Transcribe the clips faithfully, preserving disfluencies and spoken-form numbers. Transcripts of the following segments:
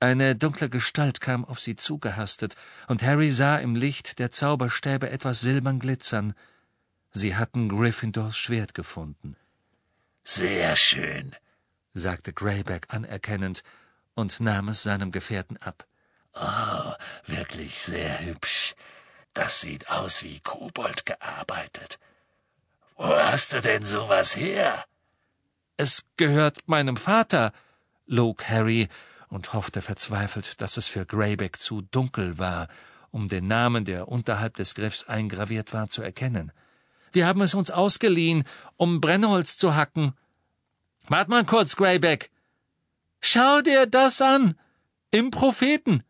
Eine dunkle Gestalt kam auf sie zugehastet, und Harry sah im Licht der Zauberstäbe etwas silbern glitzern. Sie hatten Gryffindors Schwert gefunden. »Sehr schön«, sagte Greyback anerkennend und nahm es seinem Gefährten ab. »Oh, wirklich sehr hübsch. Das sieht aus wie Kobold gearbeitet. Wo hast du denn sowas her?« »Es gehört meinem Vater«, log Harry und hoffte verzweifelt, dass es für Greyback zu dunkel war, um den Namen, der unterhalb des Griffs eingraviert war, zu erkennen. »Wir haben es uns ausgeliehen, um Brennholz zu hacken.« »Wart mal kurz, Greyback! Schau dir das an! Im Propheten!«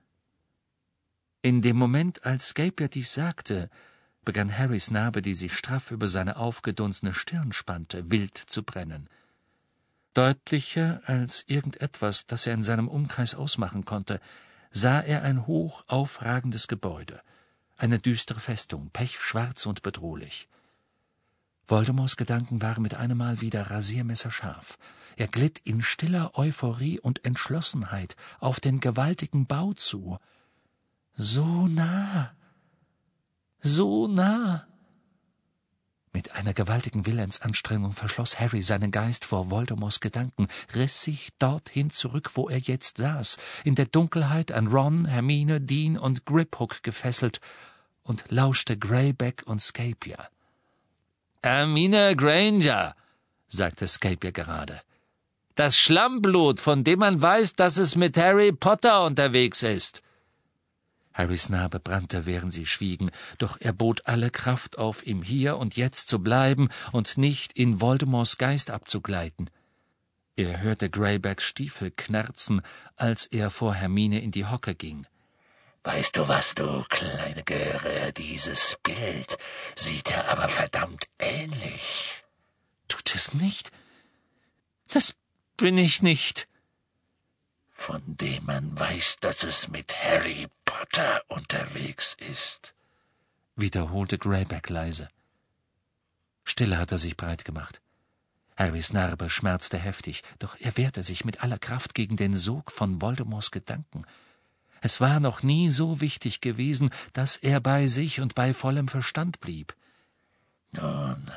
In dem Moment, als Scapier dies sagte, begann Harrys Narbe, die sich straff über seine aufgedunsene Stirn spannte, wild zu brennen. Deutlicher als irgendetwas, das er in seinem Umkreis ausmachen konnte, sah er ein hoch aufragendes Gebäude, eine düstere Festung, pechschwarz und bedrohlich. Voldemorts Gedanken waren mit einem Mal wieder rasiermesserscharf. Er glitt in stiller Euphorie und Entschlossenheit auf den gewaltigen Bau zu. So nah, so nah. Mit einer gewaltigen Willensanstrengung verschloss Harry seinen Geist vor Voldemorts Gedanken, riss sich dorthin zurück, wo er jetzt saß, in der Dunkelheit an Ron, Hermine, Dean und Griphook gefesselt, und lauschte Greyback und Scapier. »Hermine Granger«, sagte Scapier gerade. »Das Schlammblut, von dem man weiß, dass es mit Harry Potter unterwegs ist.« Harrys Narbe brannte, während sie schwiegen, doch er bot alle Kraft auf, im Hier und Jetzt zu bleiben und nicht in Voldemorts Geist abzugleiten. Er hörte Greybacks Stiefel knarzen, als er vor Hermine in die Hocke ging. »Weißt du was, du kleine Göre, dieses Bild sieht ja aber verdammt ähnlich.« »Tut es nicht? Das bin ich nicht.« »Von dem man weiß, dass es mit Harry Potter unterwegs ist«, wiederholte Greyback leise. Stille hatte sich breit gemacht. Harrys Narbe schmerzte heftig, doch er wehrte sich mit aller Kraft gegen den Sog von Voldemorts Gedanken. Es war noch nie so wichtig gewesen, dass er bei sich und bei vollem Verstand blieb. »Nun,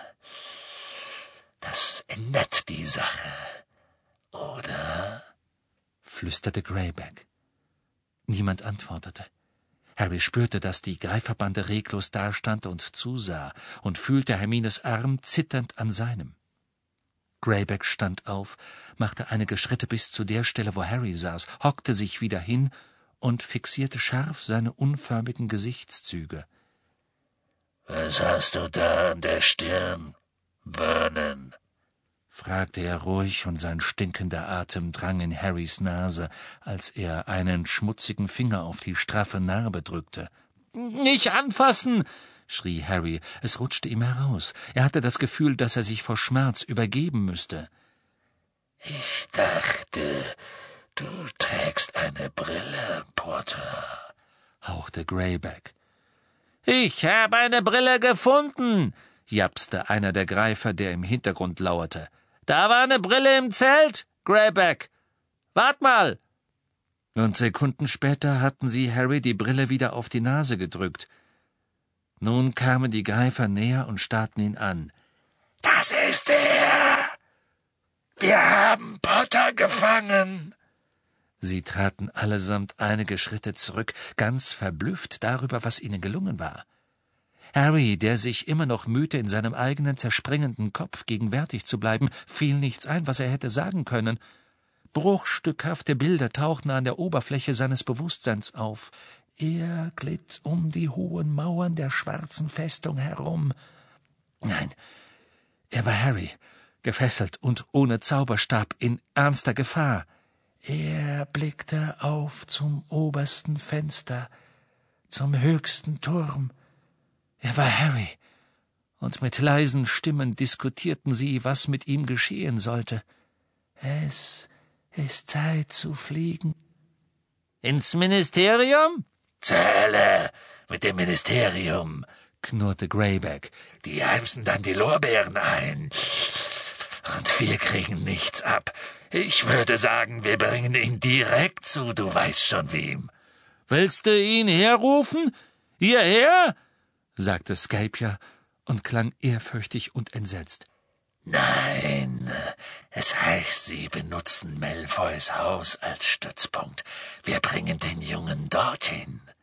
das ändert die Sache, oder?« flüsterte Greyback. Niemand antwortete. Harry spürte, dass die Greiferbande reglos dastand und zusah, und fühlte Hermines Arm zitternd an seinem. Greyback stand auf, machte einige Schritte bis zu der Stelle, wo Harry saß, hockte sich wieder hin und fixierte scharf seine unförmigen Gesichtszüge. »Was hast du da an der Stirn, Vernon?« fragte er ruhig, und sein stinkender Atem drang in Harrys Nase, als er einen schmutzigen Finger auf die straffe Narbe drückte. »Nicht anfassen!« schrie Harry. Es rutschte ihm heraus. Er hatte das Gefühl, dass er sich vor Schmerz übergeben müsste. »Ich dachte, du trägst eine Brille, Potter«, hauchte Greyback. »Ich habe eine Brille gefunden«, japste einer der Greifer, der im Hintergrund lauerte. »Da war eine Brille im Zelt, Greyback. Wart mal!« Und Sekunden später hatten sie Harry die Brille wieder auf die Nase gedrückt. Nun kamen die Greifer näher und starrten ihn an. »Das ist er! Wir haben Potter gefangen!« Sie traten allesamt einige Schritte zurück, ganz verblüfft darüber, was ihnen gelungen war. Harry, der sich immer noch mühte, in seinem eigenen zerspringenden Kopf gegenwärtig zu bleiben, fiel nichts ein, was er hätte sagen können. Bruchstückhafte Bilder tauchten an der Oberfläche seines Bewusstseins auf. Er glitt um die hohen Mauern der schwarzen Festung herum. Nein, er war Harry, gefesselt und ohne Zauberstab, in ernster Gefahr. Er blickte auf zum obersten Fenster, zum höchsten Turm. Er war Harry, und mit leisen Stimmen diskutierten sie, was mit ihm geschehen sollte. »Es ist Zeit zu fliegen.« »Ins Ministerium?« »Zur Hölle mit dem Ministerium«, knurrte Greyback. »Die heimsen dann die Lorbeeren ein. Und wir kriegen nichts ab. Ich würde sagen, wir bringen ihn direkt zu, du weißt schon wem. »Willst du ihn herrufen? Hierher?« sagte Scapier und klang ehrfürchtig und entsetzt. »Nein, es heißt, Sie benutzen Malfoys Haus als Stützpunkt. Wir bringen den Jungen dorthin.«